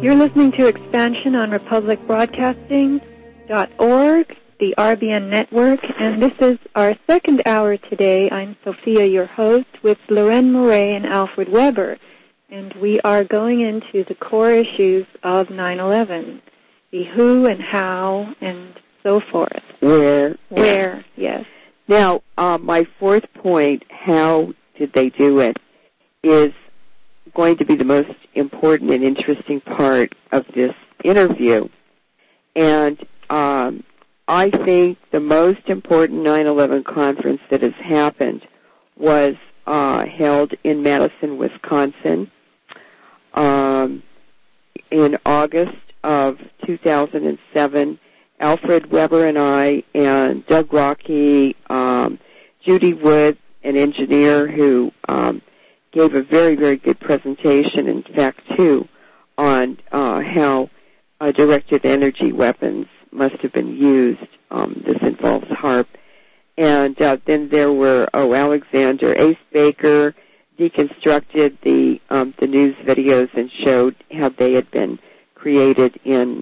You're listening to Expansion on RepublicBroadcasting.org, the RBN network, and this is our second hour today. I'm Sophia, your host, with Loren Murray and Alfred Weber, and we are going into the core issues of 9/11, the who and how and so forth. Where, yes. Now, my fourth point, how did they do it, is going to be the most important and interesting part of this interview. And I think the most important 9/11 conference that has happened was held in Madison, Wisconsin, in August of 2007. Alfred Weber and I and Doug Rocky, Judy Wood, an engineer who gave a very, very good presentation, in fact, too, on how directed energy weapons must have been used. This involves HAARP. And then there were, Alexander Ace Baker deconstructed the news videos and showed how they had been created in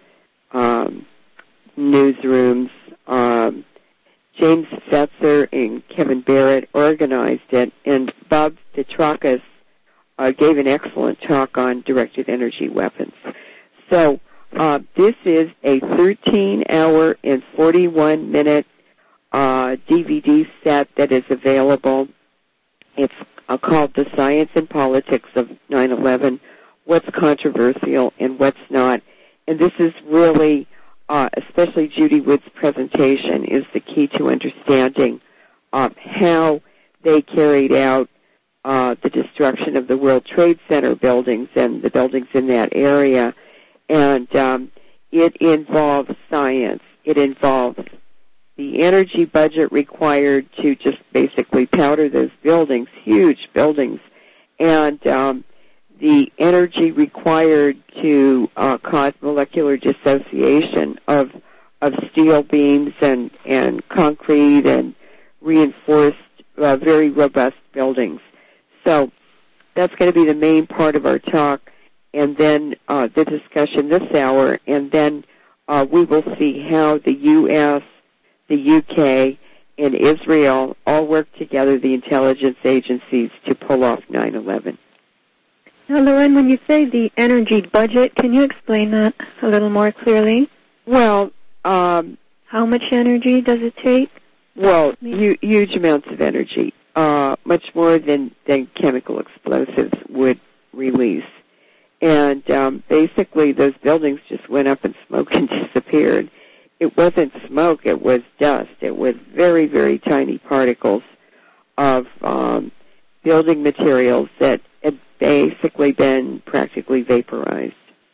newsrooms. James Fetzer and Kevin Barrett organized it, and Bob Petrakis gave an excellent talk on directed energy weapons. So this is a 13-hour and 41-minute DVD set that is available. It's called The Science and Politics of 9/11, What's Controversial and What's Not. And this is really, especially Judy Wood's presentation, is the key to understanding how they carried out the destruction of the World Trade Center buildings and the buildings in that area. And it involves science. It involves the energy budget required to just basically powder those buildings, huge buildings, and the energy required to cause molecular dissociation of steel beams and concrete and reinforced, very robust buildings. So that's going to be the main part of our talk, and then the discussion this hour, and then we will see how the U.S., the U.K., and Israel all work together, the intelligence agencies, to pull off 9/11. Now, Loren, when you say the energy budget, can you explain that a little more clearly? Well, how much energy does it take? Well, huge amounts of energy, much more than chemical explosives would release. And basically those buildings just went up in smoke and disappeared. It wasn't smoke, it was dust. It was very, very tiny particles of building materials that had basically been practically vaporized.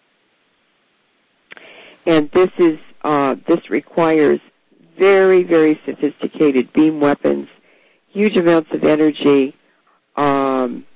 And this requires very, very sophisticated beam weapons, huge amounts of energy, and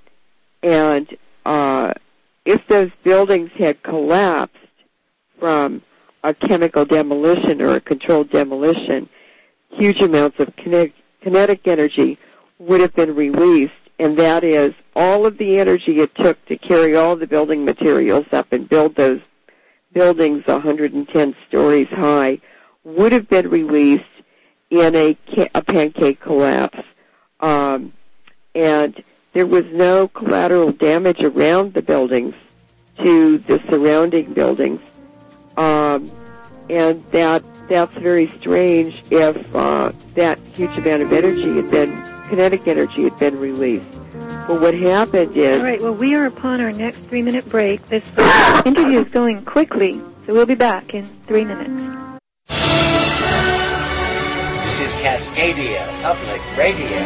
if those buildings had collapsed from a chemical demolition or a controlled demolition, huge amounts of kinetic energy would have been released, and that is all of the energy it took to carry all the building materials up and build those buildings 110 stories high would have been released in a pancake collapse. And there was no collateral damage around the buildings to the surrounding buildings. And that's very strange if that huge amount of energy had been, kinetic energy had been released. But what happened is... All right, well, we are upon our next 3-minute break. This interview is going quickly, so we'll be back in 3 minutes. This is Cascadia Public Radio.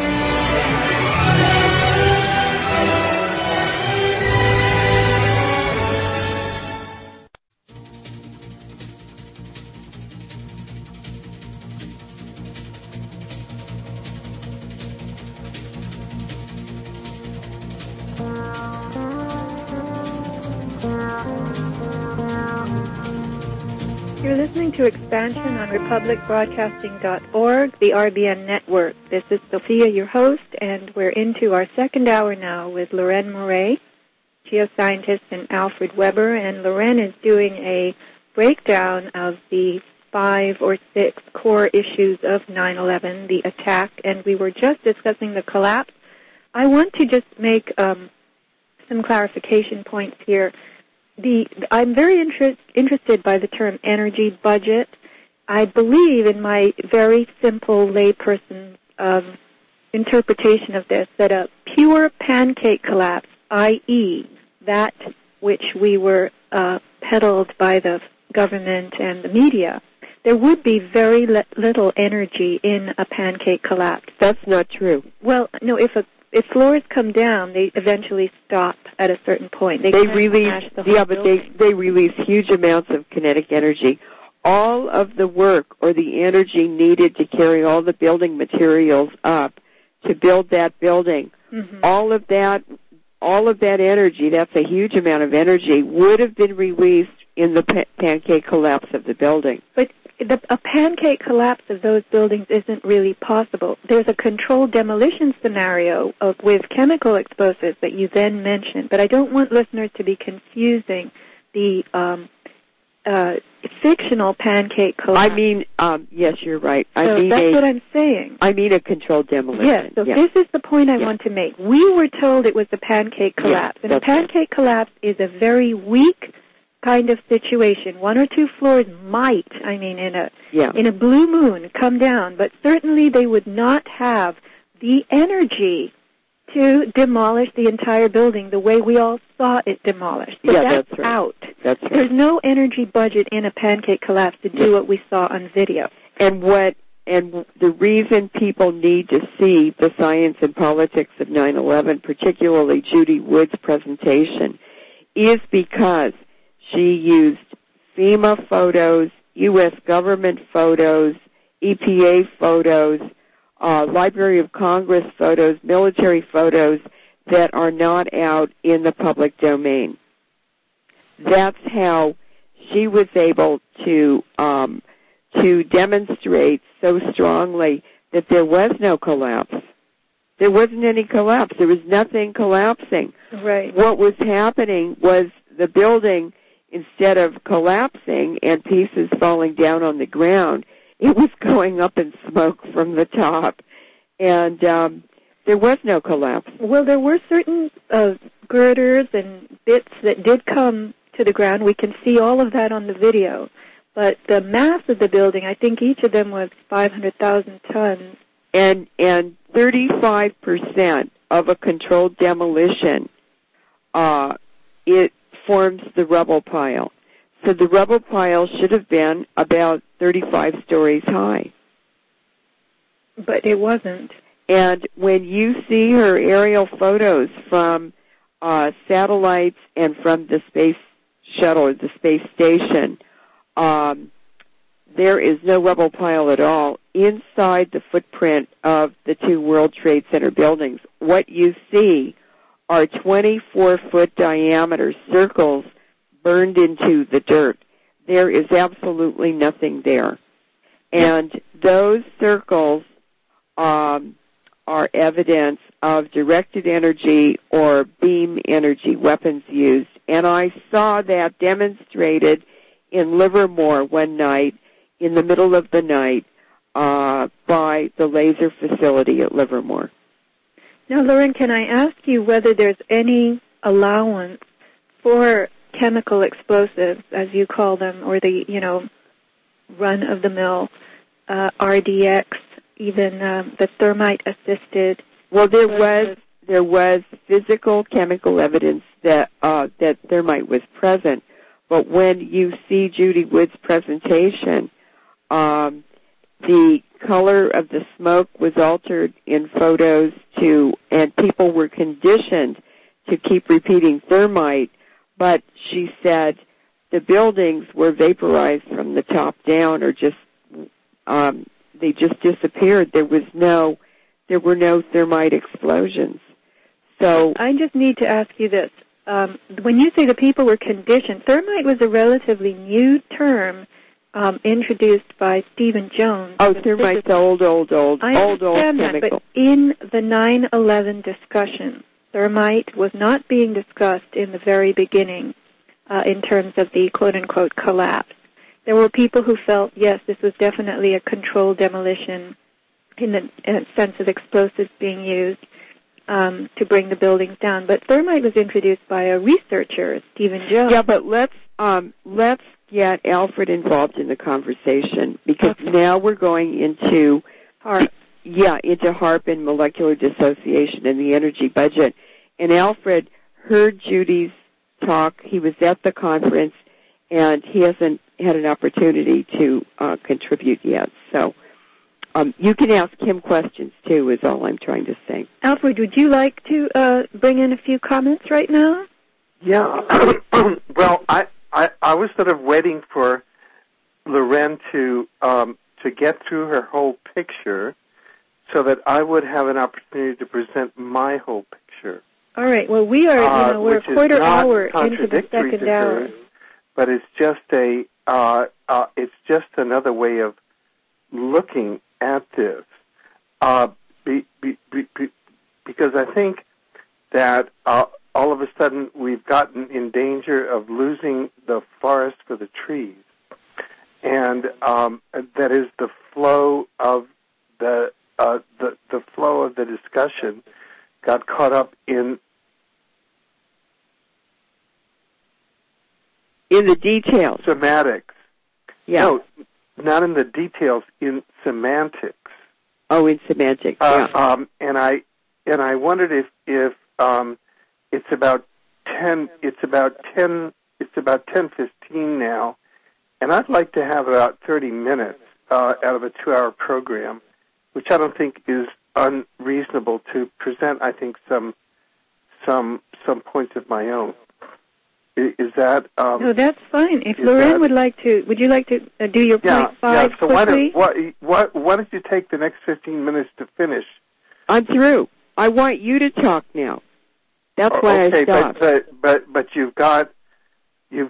You're listening to Expansion on RepublicBroadcasting.org, the RBN network. This is Sophia, your host, and we're into our second hour now with Loren Murray geoscientist, and Alfred Weber, and Loren is doing a breakdown of the 5 or 6 core issues of 9/11, the attack, and we were just discussing the collapse. I want to just make some clarification points here. I'm very interested by the term energy budget. I believe, in my very simple layperson's interpretation of this, that a pure pancake collapse, i.e., that which we were peddled by the government and the media, there would be very little energy in a pancake collapse. That's not true. Well, no, if floors come down, they eventually stop at a certain point. They release, they release huge amounts of kinetic energy. All of the work or the energy needed to carry all the building materials up to build that building, all of that energy, that's a huge amount of energy, would have been released in the pancake collapse of the building. But a pancake collapse of those buildings isn't really possible. There's a controlled demolition scenario with chemical explosives that you then mentioned, but I don't want listeners to be confusing the fictional pancake collapse. I mean, yes, you're right. That's what I'm saying. I mean a controlled demolition. Yes, so this is the point I want to make. We were told it was a pancake collapse, and a pancake collapse is a very weak kind of situation. 1 or 2 floors might, in a blue moon, come down, but certainly they would not have the energy to demolish the entire building the way we all saw it demolished. So that's right. Out. That's right. There's no energy budget in a pancake collapse to do what we saw on video. And the reason people need to see the science and politics of 9/11, particularly Judy Wood's presentation, is because she used FEMA photos, U.S. government photos, EPA photos, Library of Congress photos, military photos that are not out in the public domain. That's how she was able to demonstrate so strongly that there was no collapse. There wasn't any collapse. There was nothing collapsing. Right. What was happening was the building, instead of collapsing and pieces falling down on the ground, it was going up in smoke from the top. And there was no collapse. Well, there were certain girders and bits that did come to the ground. We can see all of that on the video. But the mass of the building, I think each of them was 500,000 tons. And 35% of a controlled demolition, it forms the rubble pile. So the rubble pile should have been about 35 stories high. But it wasn't. And when you see her aerial photos from satellites and from the space shuttle or the space station, there is no rubble pile at all inside the footprint of the 2 World Trade Center buildings. What you see are 24-foot diameter circles burned into the dirt. There is absolutely nothing there. And those circles are evidence of directed energy or beam energy weapons used. And I saw that demonstrated in Livermore one night, in the middle of the night, by the laser facility at Livermore. Now, Loren, can I ask you whether there's any allowance for chemical explosives, as you call them, or the, run-of-the-mill RDX, even the thermite-assisted? Well, there was physical chemical evidence that thermite was present, but when you see Judy Wood's presentation, the color of the smoke was altered in photos and people were conditioned to keep repeating thermite, but she said the buildings were vaporized from the top down, or they just disappeared. There were no thermite explosions. So I just need to ask you this. When you say the people were conditioned, thermite was a relatively new term introduced by Stephen Jones. Oh, thermite's old I understand chemical. That, but in the 9/11 discussion, thermite was not being discussed in the very beginning in terms of the quote-unquote collapse. There were people who felt, yes, this was definitely a controlled demolition in the sense of explosives being used to bring the buildings down. But thermite was introduced by a researcher, Stephen Jones. Yeah, but let's get Alfred involved in the conversation, because now we're going into HAARP. Into HAARP and molecular dissociation and the energy budget. And Alfred heard Judy's talk. He was at the conference, and he hasn't had an opportunity to contribute yet. So you can ask him questions, too, is all I'm trying to say. Alfred, would you like to bring in a few comments right now? Yeah. Well, I was sort of waiting for Loren to get through her whole picture so that I would have an opportunity to present my whole picture. All right. Well, we're a quarter hour into the second hour. Hers, but it's just another way of looking at this, because I think that all of a sudden we've gotten in danger of losing the forest for the trees, and that is the flow of the flow of the discussion got caught up in the details. Semantics. Yeah. No, not in the details, in semantics. Oh, in semantics. Yeah. And I wondered if it's about 10:15 now, and I'd like to have about 30 minutes out of a 2-hour program, which I don't think is unreasonable to present. I think some points of my own. Is that? No, that's fine. If Loren would you like to do your point 5 so quickly? why don't you take the next 15 minutes to finish? I'm through. I want you to talk now. That's why I stopped. But you've got the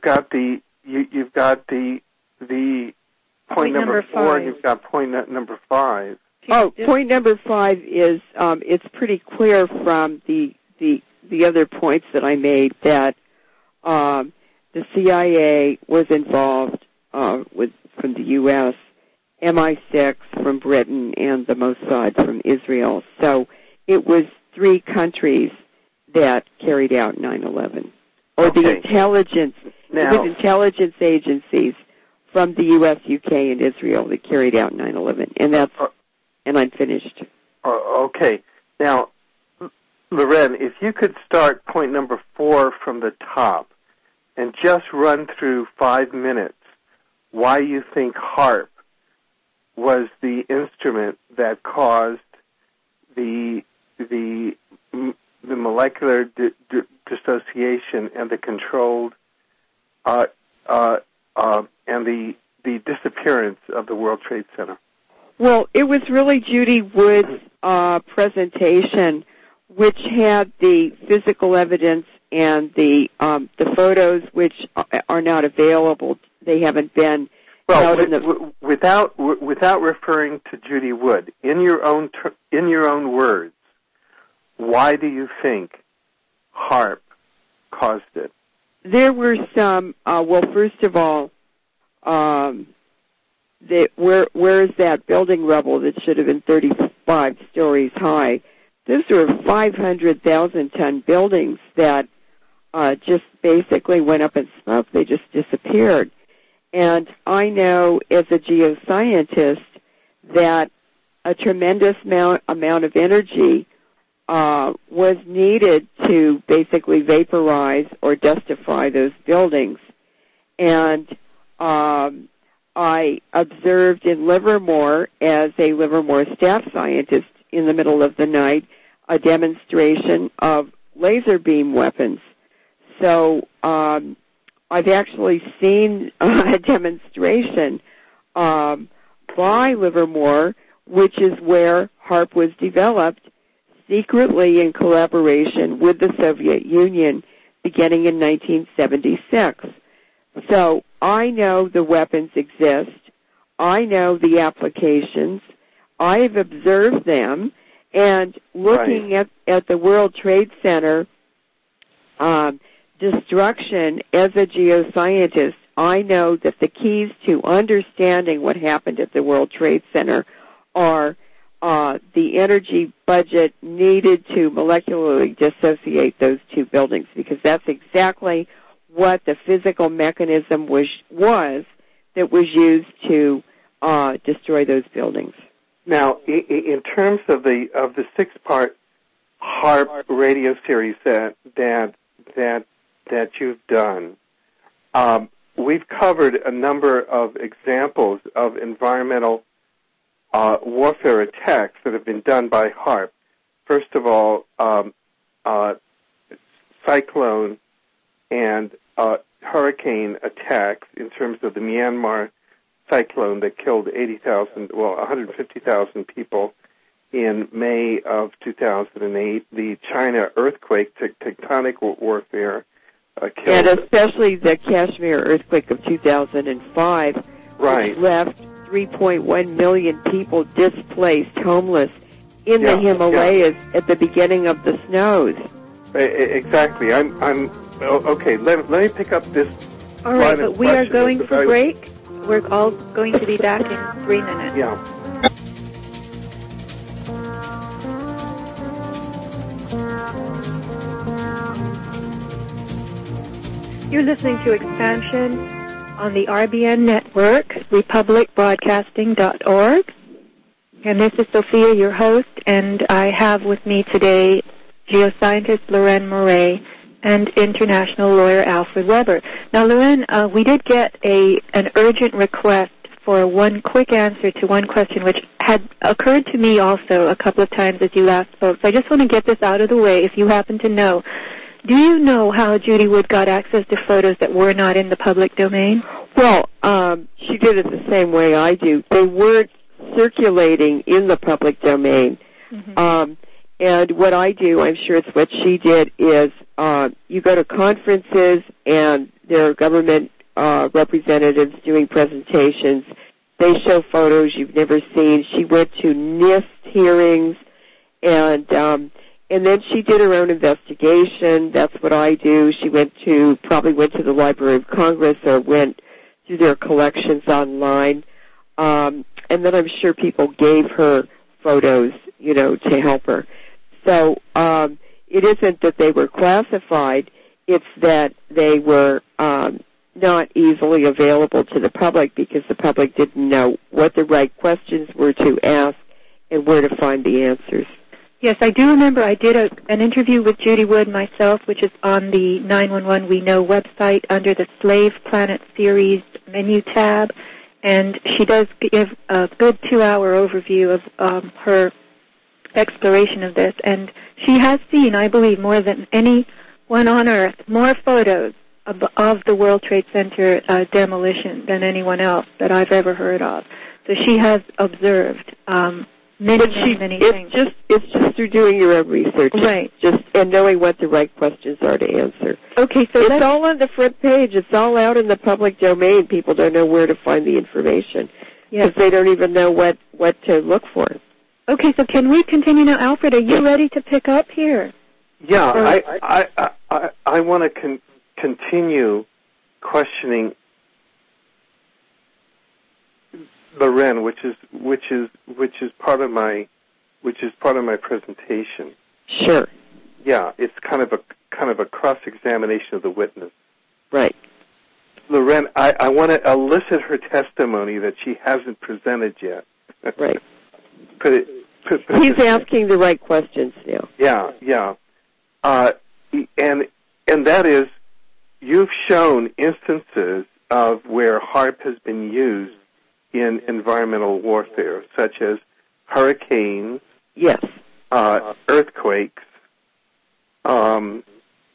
point number 4, and you've got point number 5. Oh, point number 5 is it's pretty clear from the other points that I made that the CIA was involved from the U.S., MI6 from Britain, and the Mossad from Israel. So it was 3 countries that carried out 9/11, or the intelligence agencies from the U.S., UK, and Israel that carried out 9/11, and I'm finished. Okay. Now, Loren, if you could start point number 4 from the top and just run through 5 minutes why you think HAARP was the instrument that caused the molecular dissociation and the controlled and the disappearance of the World Trade Center. Well, it was really Judy Wood's presentation, which had the physical evidence and the photos, which are not available. They haven't been. Well, without referring to Judy Wood, in your own words, why do you think HAARP caused it? There were some. Well, first of all, where is that building rubble that should have been 35 stories high? Those were 500,000-ton buildings that just basically went up in smoke. They just disappeared. And I know as a geoscientist that a tremendous amount of energy was needed to basically vaporize or dustify those buildings. And I observed in Livermore, as a Livermore staff scientist in the middle of the night, a demonstration of laser beam weapons. So I've actually seen a demonstration by Livermore, which is where HAARP was developed secretly in collaboration with the Soviet Union beginning in 1976. So I know the weapons exist. I know the applications. I've observed them, And looking at the World Trade Center destruction, as a geoscientist, I know that the keys to understanding what happened at the World Trade Center are the energy budget needed to molecularly dissociate those two buildings, because that's exactly what the physical mechanism was that was used to destroy those buildings. Now, in terms of the 6-part HAARP radio series that you've done, we've covered a number of examples of environmental warfare attacks that have been done by HAARP. First of all, cyclone and hurricane attacks in terms of the Myanmar cyclone that killed 150,000 people in May of 2008. The China earthquake, tectonic warfare, killed. And especially the Kashmir earthquake of 2005, right, which left 3.1 million people displaced, homeless, in the Himalayas at the beginning of the snows. Exactly. Okay. Let me pick up this. All right, but we are going for break. We're all going to be back in 3 minutes. Yeah. You're listening to Expansion on the RBN network, republicbroadcasting.org. And this is Sophia, your host, and I have with me today geoscientist Loren Moret and international lawyer Alfred Weber. Now, Loren, we did get an urgent request for one quick answer to one question, which had occurred to me also a couple of times as you last spoke. So I just want to get this out of the way if you happen to know. Do you know how Judy Wood got access to photos that were not in the public domain? Well, she did it the same way I do. They weren't circulating in the public domain. Mm-hmm. And what I do, I'm sure it's what she did, is you go to conferences and there are government representatives doing presentations. They show photos you've never seen. She went to NIST hearings, and then she did her own investigation. That's what I do. She probably went to the Library of Congress or went through their collections online. And then I'm sure people gave her photos, to help her. So it isn't that they were classified. It's that they were not easily available to the public because the public didn't know what the right questions were to ask and where to find the answers. Yes, I do remember I did an interview with Judy Wood myself, which is on the 911 We Know website under the Slave Planet series menu tab, and she does give a good 2-hour overview of her exploration of this, and she has seen, I believe, more than anyone on Earth, more photos of the World Trade Center demolition than anyone else that I've ever heard of. So she has observed many things. It's just through doing your own research, right? And knowing what the right questions are to answer. Okay, so it's all on the front page. It's all out in the public domain. People don't know where to find the information because they don't even know what to look for. Okay, so can we continue now, Alfred? Are you ready to pick up here? Yeah, I want to continue questioning Loren, which is part of my presentation. Sure. Yeah, it's kind of a cross-examination of the witness. Right. Loren, I want to elicit her testimony that she hasn't presented yet. Right. He's asking the right questions now. Yeah. And that is, you've shown instances of where HAARP has been used in environmental warfare, such as hurricanes, yes, earthquakes, and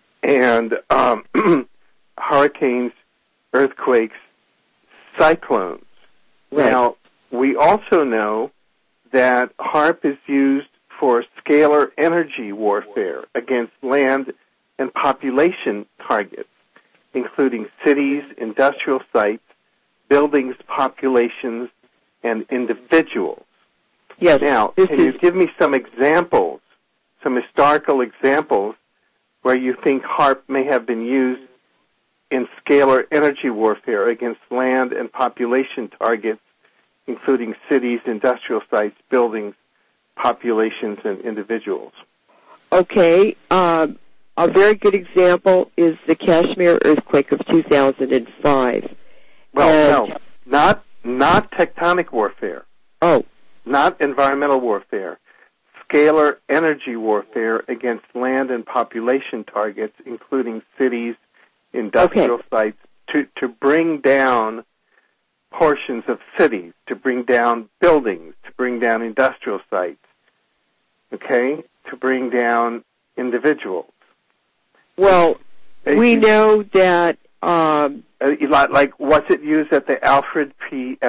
hurricanes, earthquakes, cyclones. Right. Now, we also know that HAARP is used for scalar energy warfare against land and population targets, including cities, industrial sites, buildings, populations, and individuals. Yes. Now, can you give me some examples, some historical examples, where you think HAARP may have been used in scalar energy warfare against land and population targets, including cities, industrial sites, buildings, populations, and individuals? Okay. A very good example is the Kashmir earthquake of 2005. Well, no, not tectonic warfare. Oh. Not environmental warfare. Scalar energy warfare against land and population targets, including cities, industrial sites, to bring down portions of cities, to bring down buildings, to bring down industrial sites, okay, to bring down individuals. Well, we know that like was it used at the Alfred P.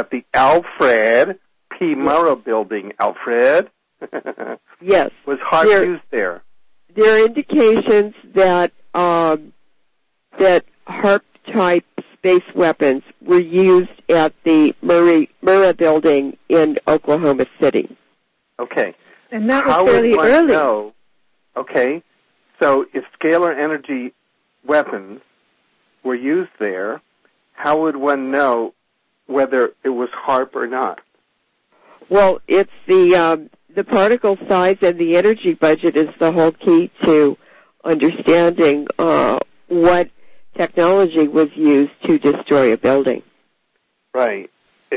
Murrah building? Alfred. Yes. Was HAARP used there? There are indications that that HAARP-type space weapons were used at the Murrah building in Oklahoma City. Okay. And that was fairly early. Know, okay. So if scalar energy weapons were used there, how would one know whether it was HAARP or not? Well, it's the particle size and the energy budget is the whole key to understanding what technology was used to destroy a building. Right.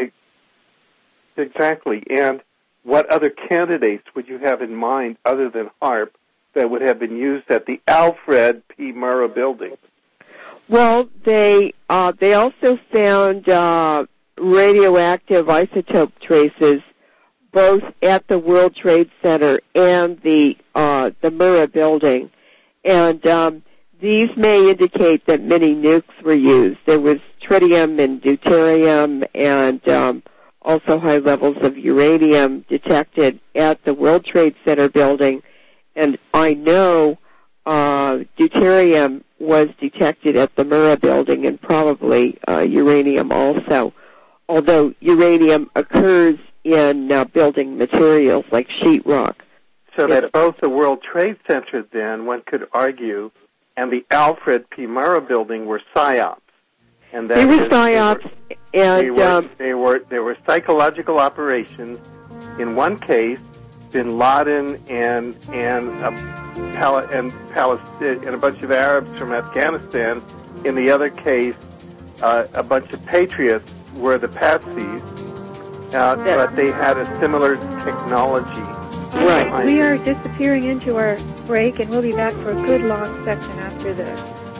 Exactly. And what other candidates would you have in mind other than HAARP that would have been used at the Alfred P. Murrah building? Well, they also found radioactive isotope traces both at the World Trade Center and the Murrah building, and these may indicate that many nukes were used. There was tritium and deuterium and also high levels of uranium detected at the World Trade Center building, and I know deuterium was detected at the Murrah building and probably uranium also, although uranium occurs in building materials like sheetrock. So that both the World Trade Center then, one could argue, and the Alfred P. Murrah building were psyops. And that they were psyops, they were psychological operations. In one case, Bin Laden and a bunch of Arabs from Afghanistan. In the other case, a bunch of patriots were the patsies, but they had a similar technology. Right. We are disappearing into our break, and we'll be back for a good long section after this.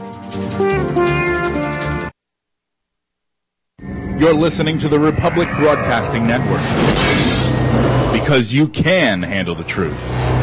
You're listening to the Republic Broadcasting Network, because you can handle the truth.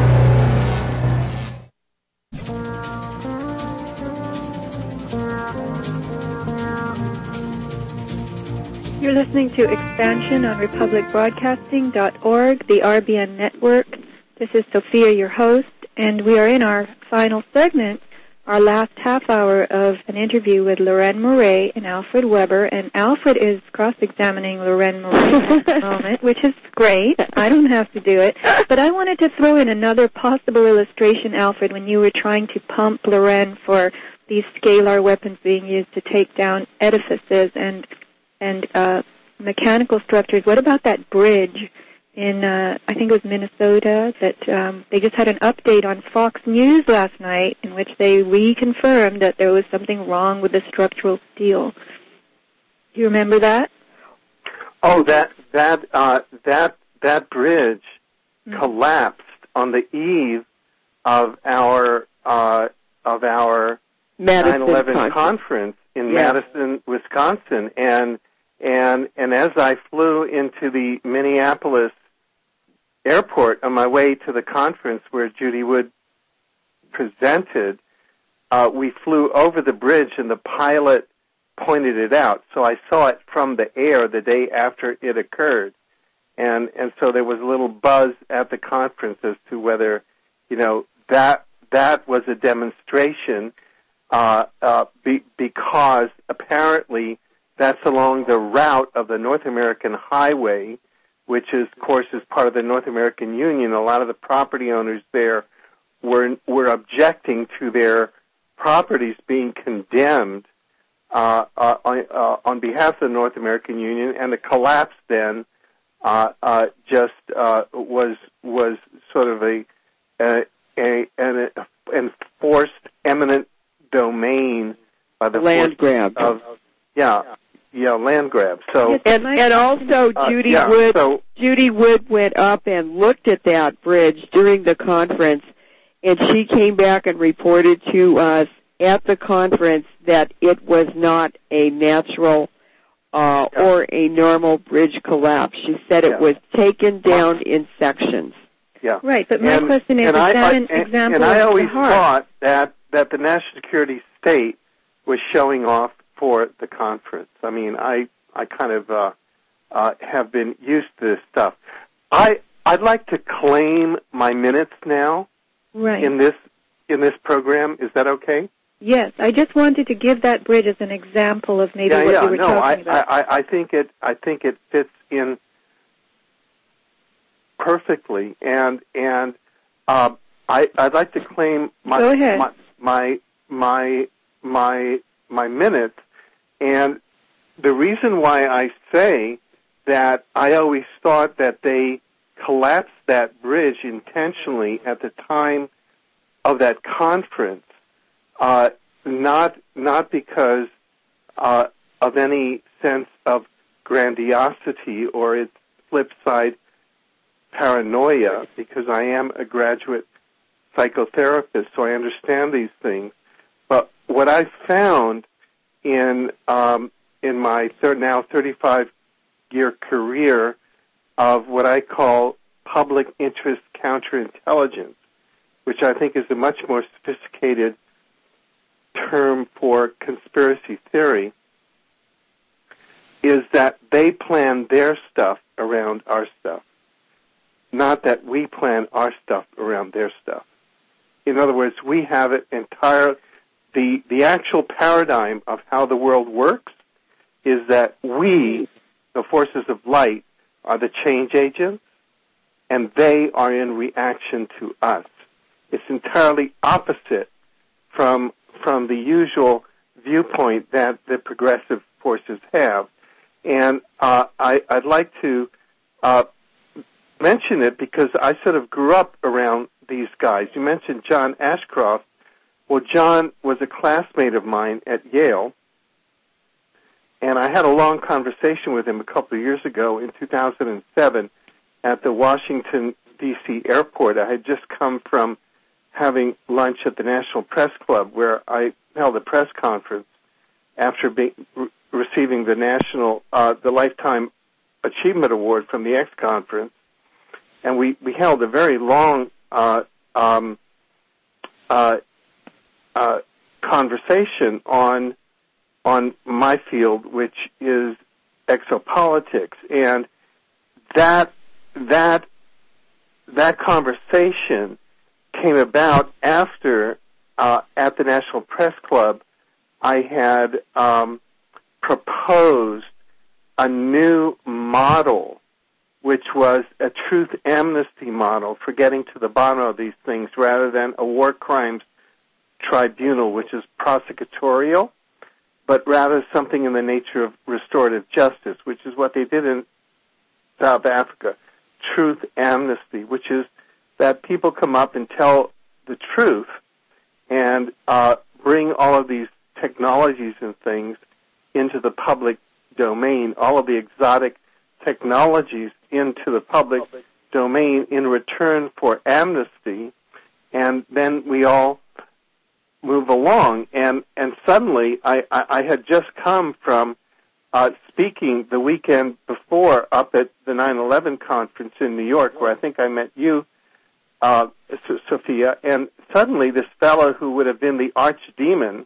You're listening to Expansion on RepublicBroadcasting.org, the RBN Network. This is Sophia, your host, and we are in our final segment, our last half hour of an interview with Loren Murray and Alfred Weber, and Alfred is cross-examining Loren Murray at the moment, which is great. I don't have to do it. But I wanted to throw in another possible illustration, Alfred, when you were trying to pump Loren for these scalar weapons being used to take down edifices and mechanical structures. What about that bridge in, I think it was Minnesota, that they just had an update on Fox News last night in which they reconfirmed that there was something wrong with the structural steel. Do you remember that? Oh, that bridge collapsed on the eve of our 9/11 conference in Madison, Wisconsin, and as I flew into the Minneapolis airport on my way to the conference where Judy Wood presented, we flew over the bridge and the pilot pointed it out. So I saw it from the air the day after it occurred. And so there was a little buzz at the conference as to whether, that was a demonstration, because apparently that's along the route of the North American Highway, which is, of course, is part of the North American Union. A lot of the property owners there were objecting to their properties being condemned on behalf of the North American Union, and the collapse then just was sort of an enforced eminent domain by the land grab. Land grab. So and also Judy Wood went up and looked at that bridge during the conference, and she came back and reported to us at the conference that it was not a natural or a normal bridge collapse. She said it was taken down in sections. Yeah. Right, but my question is that an example and I of always the heart? thought that the national security state was showing off for the conference. I mean, I kind of have been used to this stuff. I'd like to claim my minutes now in this program. Is that okay? Yes, I just wanted to give that bridge as an example of maybe what you were talking about. I think it fits in perfectly, and I'd like to claim my minutes, and the reason why I say that I always thought that they collapsed that bridge intentionally at the time of that conference, not because of any sense of grandiosity or its flip side, paranoia, because I am a graduate psychotherapist, so I understand these things. But what I found in my now 35-year career of what I call public interest counterintelligence, which I think is a much more sophisticated term for conspiracy theory, is that they plan their stuff around our stuff, not that we plan our stuff around their stuff. In other words, we have it entirely. The actual paradigm of how the world works is that we, the forces of light, are the change agents, and they are in reaction to us. It's entirely opposite from the usual viewpoint that the progressive forces have. And I'd like to mention it because I sort of grew up around these guys. You mentioned John Ashcroft. Well, John was a classmate of mine at Yale, and I had a long conversation with him a couple of years ago in 2007 at the Washington, D.C. airport. I had just come from having lunch at the National Press Club, where I held a press conference after receiving the Lifetime Achievement Award from the X Conference, and we held a very long conversation on my field, which is exopolitics, and that conversation came about after at the National Press Club I had proposed a new model, which was a truth amnesty model for getting to the bottom of these things rather than a war crimes tribunal, which is prosecutorial, but rather something in the nature of restorative justice, which is what they did in South Africa. Truth amnesty, which is that people come up and tell the truth and bring all of these technologies and things into the public domain, all of the exotic technologies into the public domain in return for amnesty, and then we all move along. And suddenly I had just come from speaking the weekend before up at the 9/11 conference in New York, where I think I met you, Sophia, and suddenly this fellow who would have been the archdemon,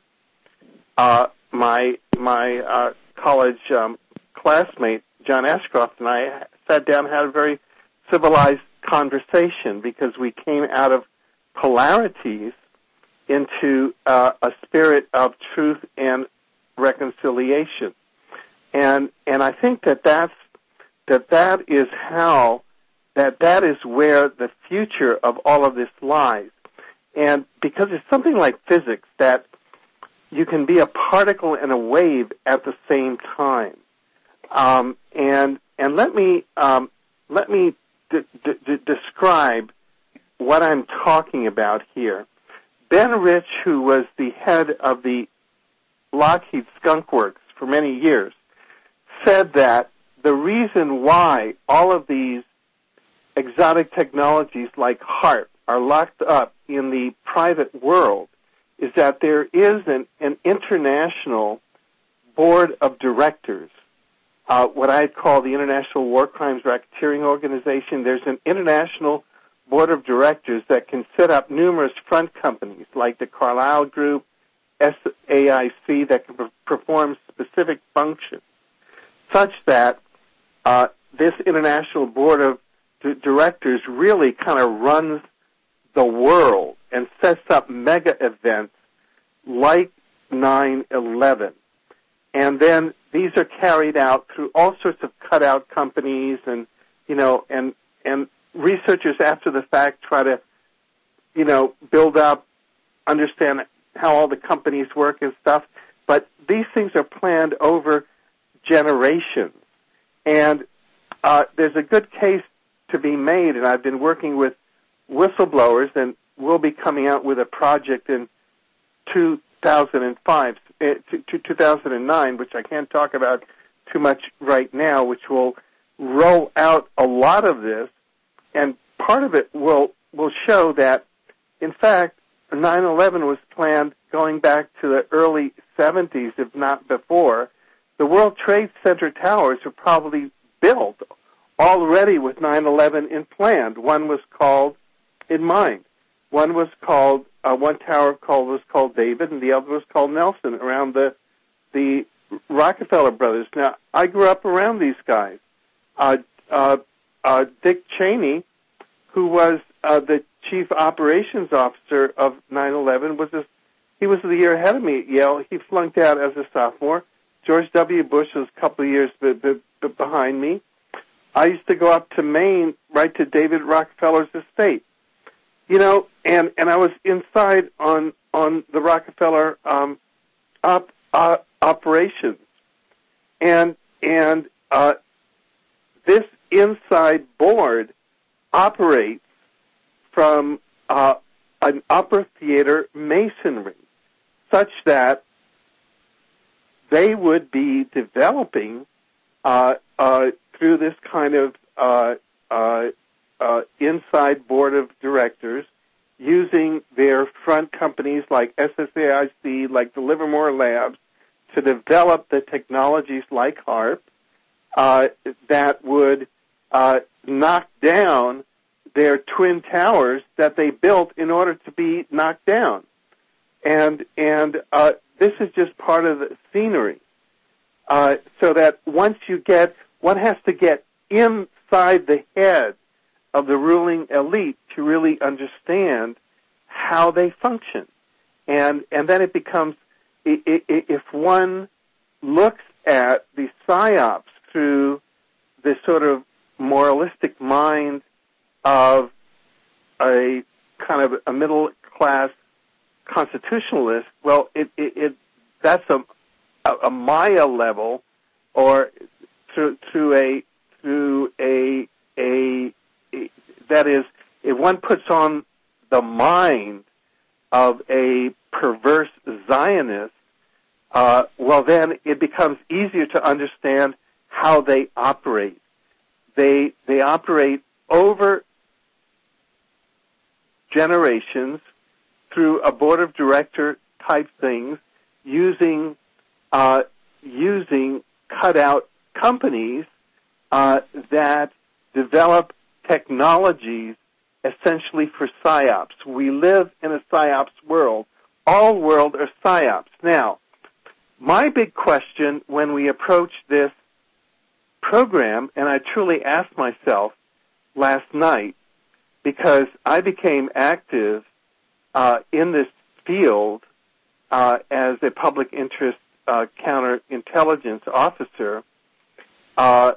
my college classmate, John Ashcroft, and I sat down and had a very civilized conversation because we came out of polarities into a spirit of truth and reconciliation. And I think that's that is where the future of all of this lies. And because it's something like physics, that you can be a particle and a wave at the same time. And let me describe what I'm talking about here. Ben Rich, who was the head of the Lockheed Skunk Works for many years, said that the reason why all of these exotic technologies like HAARP are locked up in the private world is that there is an international board of directors, what I call the International War Crimes Racketeering Organization. There's an international board of directors that can set up numerous front companies like the Carlyle Group, SAIC, that can perform specific functions, such that this international board of directors really kind of runs the world and sets up mega events like 9/11. And then these are carried out through all sorts of cutout companies, and researchers after the fact try to, build up, understand how all the companies work and stuff. But these things are planned over generations. And there's a good case to be made, and I've been working with whistleblowers, and we'll be coming out with a project in 2009, which I can't talk about too much right now, which will roll out a lot of this. And part of it will show that, in fact, 9/11 was planned going back to the early 70s, if not before. The World Trade Center towers were probably built already with 9/11 in plan. One was called in mind. One tower was called David, and the other was called Nelson, around the Rockefeller brothers. Now, I grew up around these guys. Dick Cheney, who was the chief operations officer of 9/11, he was the year ahead of me at Yale. He flunked out as a sophomore. George W. Bush was a couple of years behind me. I used to go up to Maine, right to David Rockefeller's estate. And I was inside on the Rockefeller operations, and this inside board operates from an upper theater masonry, such that they would be developing through this kind of inside board of directors, using their front companies like SSAIC, like the Livermore Labs, to develop the technologies like HAARP that would knock down their twin towers that they built in order to be knocked down. And this is just part of the scenery. So that once one has to get inside the head of the ruling elite to really understand how they function. And then it becomes, if one looks at the psyops through this sort of moralistic mind of a kind of a middle-class constitutionalist, well, that's a Maya level, or through a that is, if one puts on the mind of a perverse Zionist, well, then it becomes easier to understand how they operate. They operate over generations through a board of director type things, using cutout companies that develop technologies essentially for psyops. We live in a psyops world. All world are psyops. Now, my big question when we approach this program, and I truly asked myself last night, because I became active in this field as a public interest counterintelligence officer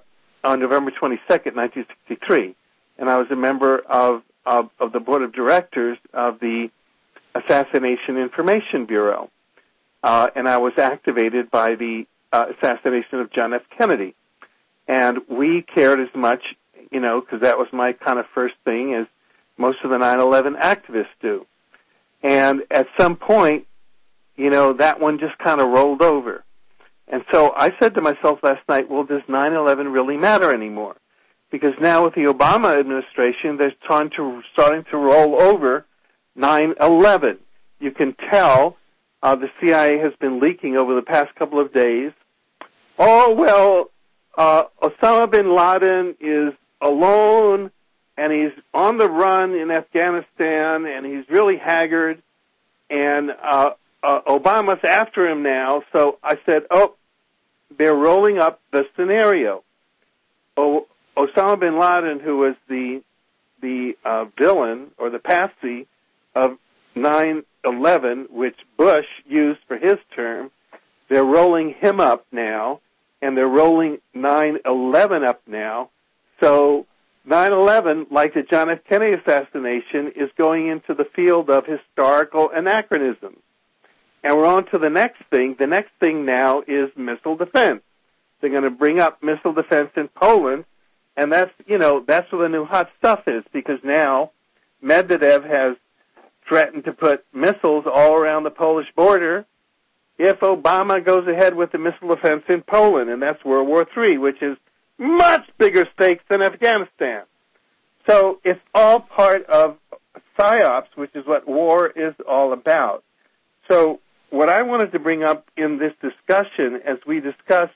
on November 22nd, 1963, and I was a member of the board of directors of the Assassination Information Bureau, and I was activated by the assassination of John F. Kennedy. And we cared as much, because that was my kind of first thing, as most of the 9/11 activists do. And at some point, that one just kind of rolled over. And so I said to myself last night, well, does 9/11 really matter anymore? Because now with the Obama administration, they're starting to roll over 9/11. You can tell the CIA has been leaking over the past couple of days. Oh, well, Osama bin Laden is alone, and he's on the run in Afghanistan, and he's really haggard, and Obama's after him now. So I said, they're rolling up the scenario. Osama bin Laden, who was the villain or the patsy of 9/11, which Bush used for his term, they're rolling him up now, and they're rolling 9/11 up now. So 9/11, like the John F. Kennedy assassination, is going into the field of historical anachronism. And we're on to the next thing. The next thing now is missile defense. They're going to bring up missile defense in Poland, and that's where the new hot stuff is, because now Medvedev has threatened to put missiles all around the Polish border if Obama goes ahead with the missile defense in Poland, and that's World War III, which is much bigger stakes than Afghanistan. So it's all part of PSYOPs, which is what war is all about. So what I wanted to bring up in this discussion, as we discuss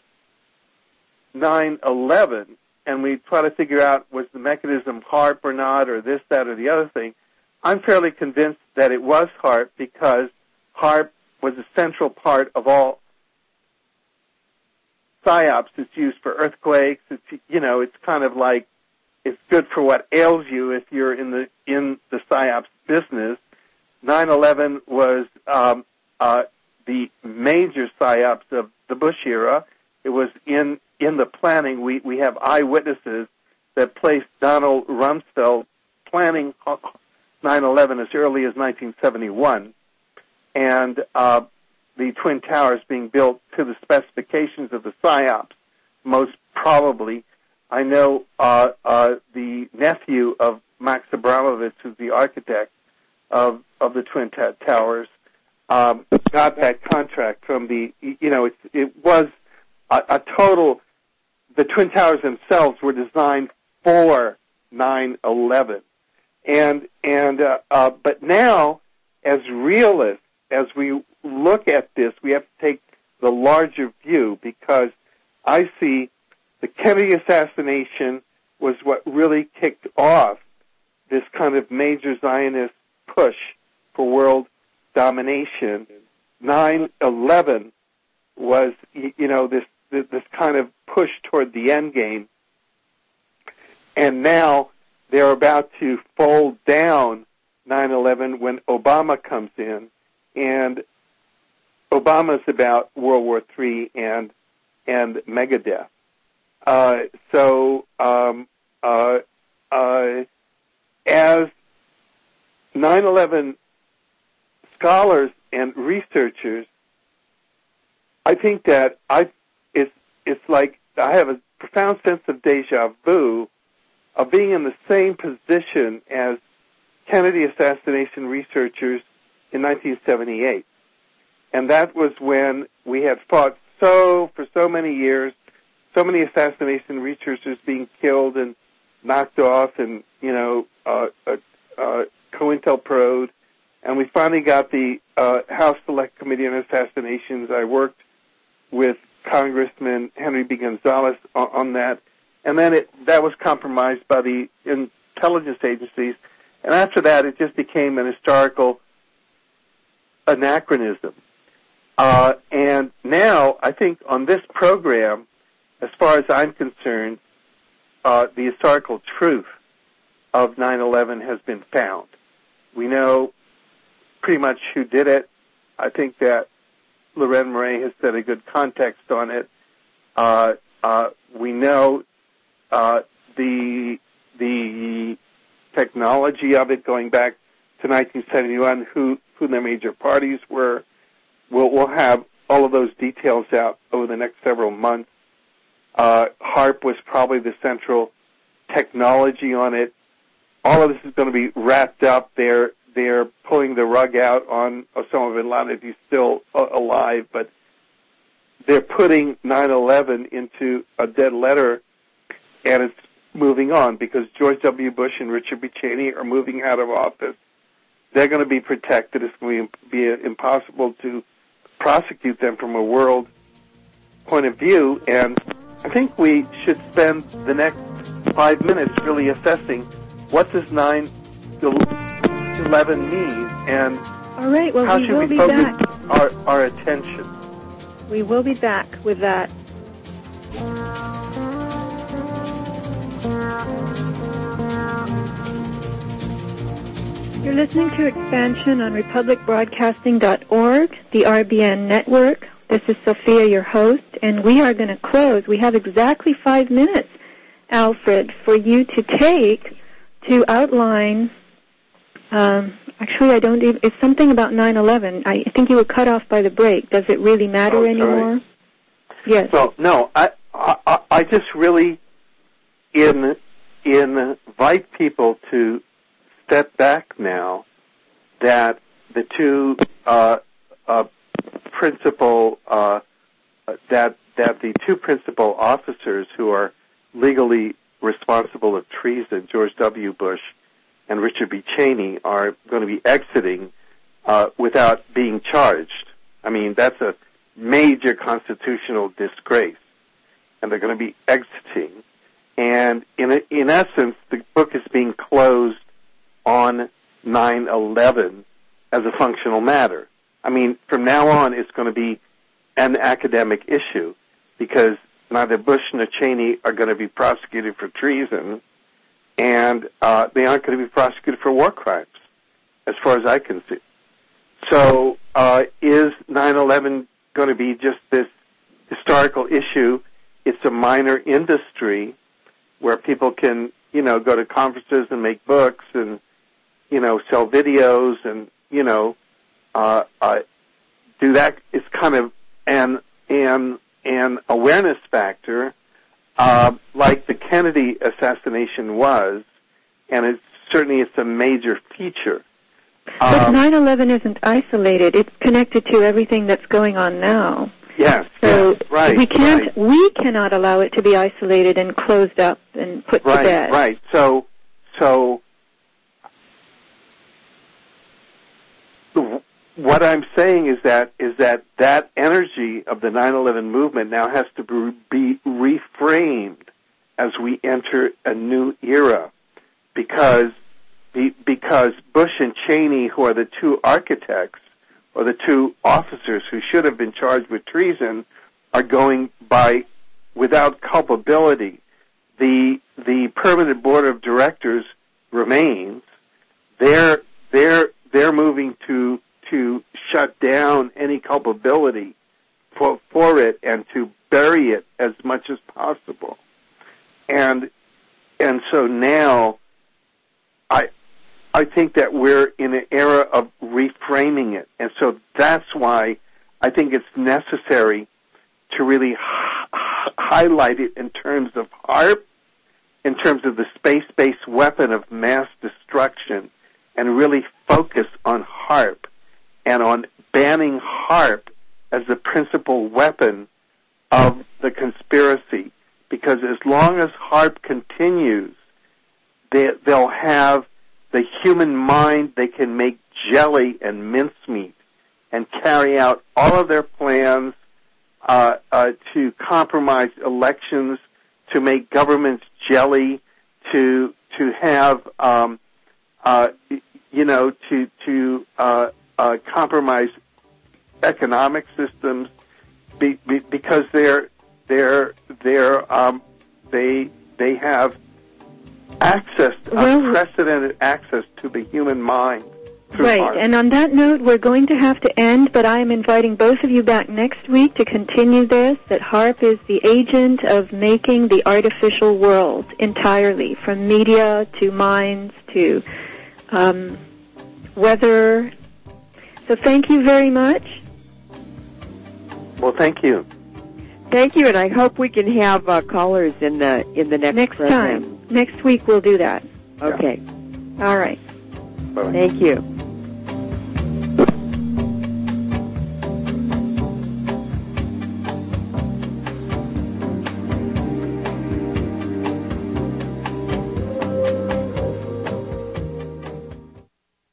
9/11, and we try to figure out was the mechanism HAARP or not, or this, that, or the other thing, I'm fairly convinced that it was HAARP, because HAARP was a central part of all PSYOPs. It's used for earthquakes. It's kind of like it's good for what ails you if you're in the PSYOPs business. 9/11 was the major PSYOPs of the Bush era. It was in the planning. We have eyewitnesses that placed Donald Rumsfeld planning 9/11 as early as 1971. And the Twin Towers being built to the specifications of the PSYOPs, most probably. I know the nephew of Max Abramovich, who's the architect of the Twin Towers, got that contract from it was a total. The Twin Towers themselves were designed for 9/11, but now, as realists, as we look at this, we have to take the larger view, because I see the Kennedy assassination was what really kicked off this kind of major Zionist push for world domination. 9/11 was, this kind of push toward the end game, and now they're about to fold down 9/11 when Obama comes in, and Obama's about World War III and Megadeth. As 9/11 scholars and researchers, I think that it's like I have a profound sense of deja vu of being in the same position as Kennedy assassination researchers in 1978. And that was when we had fought for so many years, so many assassination researchers being killed and knocked off, and, COINTELPROD. And we finally got the House Select Committee on Assassinations. I worked with Congressman Henry B. Gonzalez on that. And then that was compromised by the intelligence agencies. And after that, it just became an historical anachronism. And now, I think on this program, as far as I'm concerned, the historical truth of 9/11 has been found. We know pretty much who did it. I think that Loren Murray has set a good context on it. We know the technology of it going back to 1971, who their major parties were. We'll have all of those details out over the next several months. HAARP was probably the central technology on it. All of this is going to be wrapped up. They're pulling the rug out on Osama bin Laden if he's still alive, but they're putting 9/11 into a dead letter, and it's moving on because George W. Bush and Richard B. Cheney are moving out of office. They're going to be protected. It's going to be impossible to prosecute them from a world point of view, and I think we should spend the next 5 minutes really assessing what does 9/11 mean, and all right, well, how we should will we be focus back. our attention. We will be back with that. You're listening to Expansion on republicbroadcasting.org, the RBN network. This is Sophia, your host, and we are going to close. We have exactly 5 minutes, Alfred, for you to take to outline. Actually, I don't even. It's something about 9/11. I think you were cut off by the break. Does it really matter anymore? Yes. So no, I just really invite people to step back now that the two principal officers who are legally responsible of treason, George W. Bush and Richard B. Cheney, are going to be exiting without being charged. I mean, that's a major constitutional disgrace, and they're going to be exiting. And in essence, the book is being closed on 9/11 as a functional matter. I mean, from now on, it's going to be an academic issue because neither Bush nor Cheney are going to be prosecuted for treason, and they aren't going to be prosecuted for war crimes, as far as I can see. So is 9/11 going to be just this historical issue? It's a minor industry where people can, go to conferences and make books and, sell videos and, do that. It's kind of an awareness factor, like the Kennedy assassination was, and it's a major feature. But 9/11 isn't isolated. It's connected to everything that's going on now. Yes. So yes, right. We cannot allow it to be isolated and closed up and put to bed. Right. So what I'm saying is that energy of the 9/11 movement now has to be reframed as we enter a new era, because Bush and Cheney, who are the two architects or the two officers who should have been charged with treason, are going by without culpability. The permanent board of directors remains. They're moving to shut down any culpability for it and to bury it as much as possible. And so now I think that we're in an era of reframing it. And so that's why I think it's necessary to really highlight it in terms of HAARP, in terms of the space-based weapon of mass destruction, and really focus on HAARP and on banning HAARP as the principal weapon of the conspiracy. Because as long as HAARP continues, they'll have the human mind. They can make jelly and mincemeat and carry out all of their plans to compromise elections, to make governments jelly, to have compromise economic systems, because they have access, unprecedented access to the human mind. through Right, HAARP. and on that note, we're going to have to end, but I am inviting both of you back next week to continue this, that HAARP is the agent of making the artificial world entirely, from media to minds to weather. So thank you very much. Well, thank you. Thank you, and I hope we can have callers in the next program. Time. Next week we'll do that. Okay. All right. Bye-bye. Thank you.